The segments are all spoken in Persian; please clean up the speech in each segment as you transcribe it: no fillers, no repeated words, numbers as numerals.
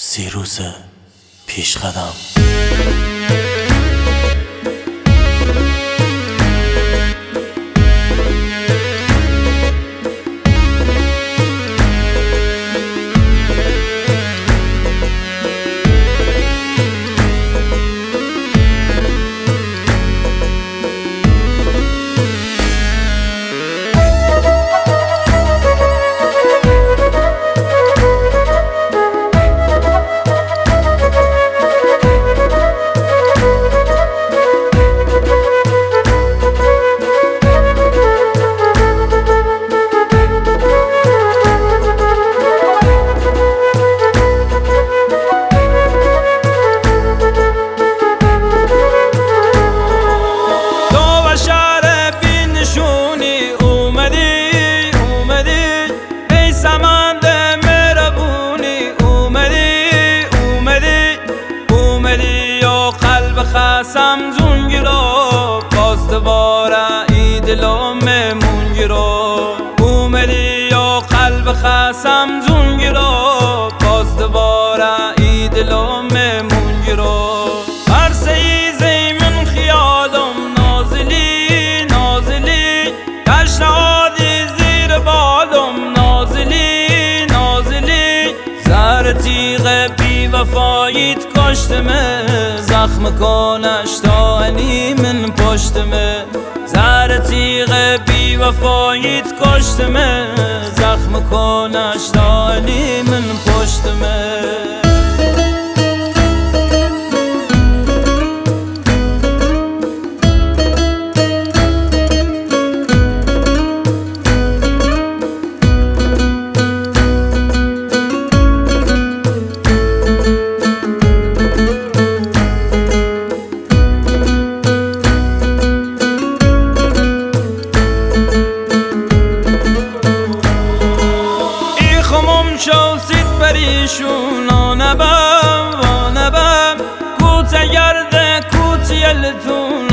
سیروس پیشقدم. خسم زونگیرو باز دوباره ای دلو ممونگیرو اومدی یا قلب خسم زونگیرو باز دوباره ای دلو ممونگیرو هر سیزی من خیالم نازلی نازلی کشنادی زیر بالم نازلی نازلی زهر تیغ بی وفاییت کشتمه زخم کنش تا انی من پشتمه زهر تیغ بی وفاییت کشتمه زخم کنش تا انی من پشتمه پریشون آنبم کوچه گرده کوچیلتون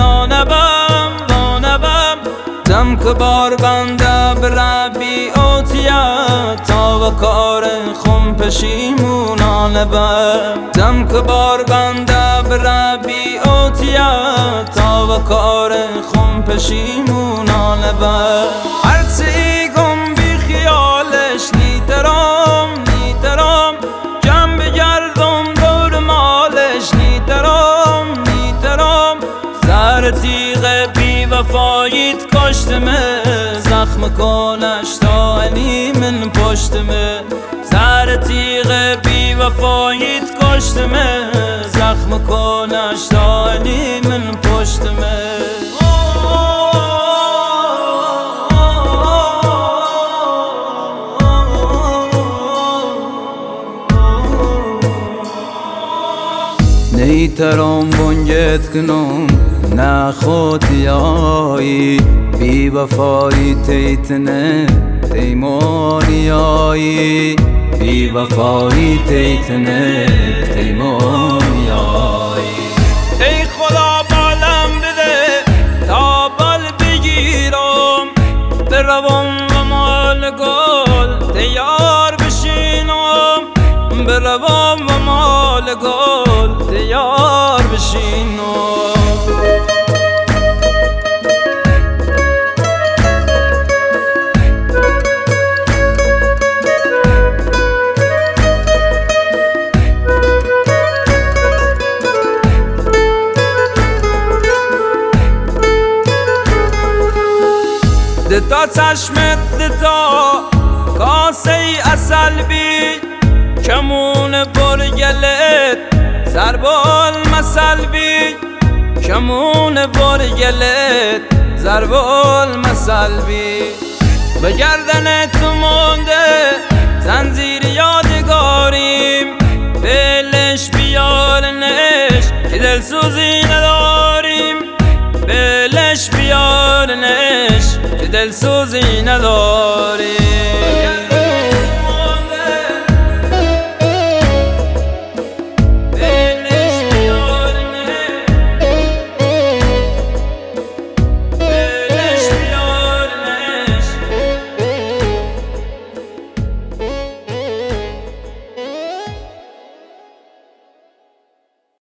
آنبم دم که بار بنده بربی اوتیا تا و کار خم پشیمون آنبم دم که بار بنده بربی اوتیا تا و کار خم پشیمون آنبم هرچی گم بی خیالش نیترم جمع بگردم دور مالش نیترم زهر تیغ بی وفاییت کشتمه زخم کنش تا انی من پشتمه زهر تیغ بی وفاییت کشتمه زخم کنش تا انی من پشتمه نیترم بنگت کنم نه خودیایی بی وفایی تیتنه تیمونیایی بی وفایی تیتنه تیمونیایی ای خدا بالم بده تا بال بگیرم بروم و مال گل تیار بشینم بروم و مال گل تیار بشینم دتا چشمت دتا کاسه اصل بی کمون برگلت زربال مسل بی کمون برگلت زربال مسل بی به گردن تو مونده زنجیر یادگاریم بلش بیارنش که دلسوزی نداریم بلش بیارنش که دلسوزی نداریم